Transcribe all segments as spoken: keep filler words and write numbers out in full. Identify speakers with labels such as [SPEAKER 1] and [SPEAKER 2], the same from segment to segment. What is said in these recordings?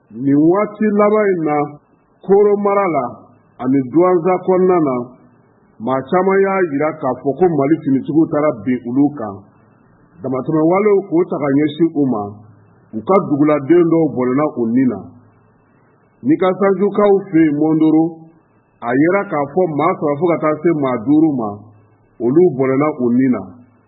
[SPEAKER 1] Nin waati laban in na Koro mara la ani Douentza kɔnɔna na maa caman y'a jira k'a fɔ ko Mali finitigiw taara bin olu kan. Damatɛmɛ walew k'o ta ka ɲɛsin u ma, u ka duguladen dɔw bɔnɛna u ni na. Ni ka Sanjukaw fɛ yen Mondoro, a yera k'a fɔ maa saba fo ka taa se maa duuru ma, olu bɔnɛna u ni na.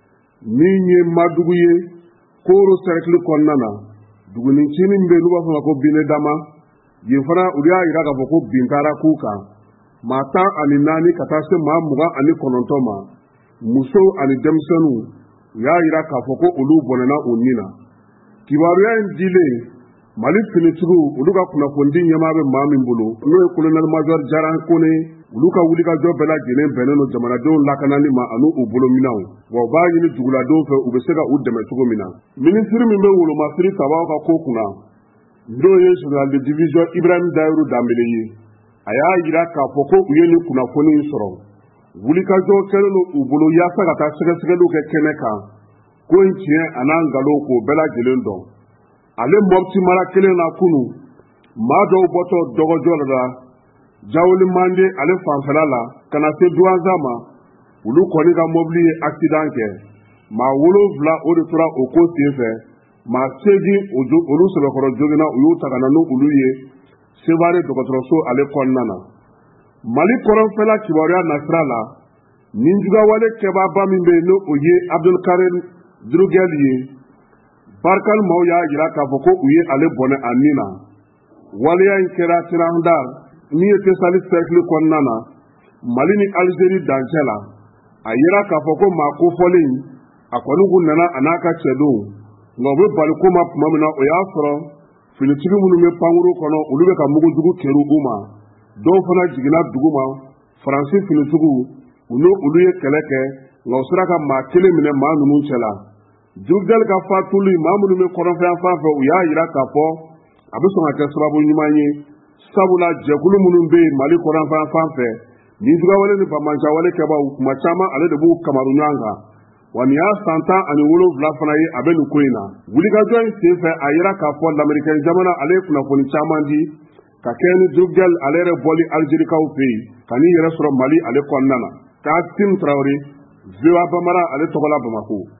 [SPEAKER 1] Min ye Madugu ye, Koro cercle kɔnɔna na, dugunincinin bɛ yen n'u b'a fɔ ma ko Binedama, yen fana u y'a jira k'a fɔ ko bin taara k'u kan. Maa tan ani naani ka taa se maa mugan ani kɔnɔntɔn ma, musow ani denmisɛnninw, u y'a jira k'a fɔ ko olu bɔnɛna u ni na. Kibaruya in dilen, Mali finitigiw olu ka kunnafoni ɲɛmaa bɛ maa min bolo, n'o ye colonel major Jaran Kone, olu ka wulikajɔ bɛɛ lajɛlen bɛnnen don jamanadenw lakanali ma ani u bolominɛw, wa u b'a ɲini duguladenw fɛ u bɛ se ka u dɛmɛ cogo min na. Minisiri min bɛ Wolomasiri Tabaw ka ko kunna, n'o ye général de division Ibrahim Dayiru Dambele ye, a y'a jira k'a fɔ ko u ye nin kunnafoni in sɔrɔ. Wulikajɔ kɛlen don u bolo yaasa ka taa sɛgɛsɛgɛliw kɛ kɛnɛ kan, ko in tiɲɛ a n'a nkalon k'o bɛɛ lajɛlen dɔn. Ale Mopti mara kelen na kunu, maa dɔw bɔtɔ dɔgɔjɔ la, Jawuli Mande ale fanfɛla la, ka na se Douentza ma, olu kɔni ka mobili ye accident kɛ. Maa wolonfila o de tora o ko senfɛ, maa seegin olu sɛbɛkɔrɔ joginna u y'u ta ka na n'olu ye Sevare dɔgɔtɔrɔso ale kɔnɔna na. Mali kɔrɔnfɛla kibaruya nasira la, ninjugawale kɛbaaba min bɛ yen n'o o ye Abdulkarim Drugel ye, Barkal maaw y'a jira k'a fɔ ko u ye ale bɔnɛ a ni na. Waleya in kɛra Tirandar min ye Tesali cercle kɔnɔna na, Mali ni Algérie dancɛ la. A yera k'a fɔ ko maa kofɔlen a kɔni kun nana a n'a ka cɛdenw, nka u bɛ bali ko ma tuma min na o y'a sɔrɔ finitigi minnu bɛ pankuru kɔnɔ olu bɛ ka mugujugu kɛru u ma. Dɔw fana jiginna dugu ma, Faransi finitigiw u n'o olu ye kɛlɛ kɛ, nka u sera ka maa kelen minɛ maa ninnu cɛla. Drugel ka fatuli maa minnu bɛ kɔrɔnfɛn fan fɛ u y'a jira k'a fɔ a bɛ sɔn ka kɛ sababu ɲuman ye, sabula jɛkulu minnu bɛ yen Mali kɔrɔnfɛn fan fɛ, ninjugawale ni bamanjawale kɛbaaw kuma caman ale de b'u kamaru ɲɔgɔn kan. Wa nin y'a san tan ani wolonwula fana ye a bɛ nin ko in na. Wulikajɔ in senfɛ a yera k'a fɔ lamɛrikɛn jamana ale ye kunnafoni caman di, ka kɛɲɛ ni Drugel ale yɛrɛ bɔli Algérikaw fɛ yen, ka n'i yɛrɛ sɔrɔ Mali ale kɔnɔna na. Kaasim Traoré, V O A Bambara ale tɔgɔ la Bamako.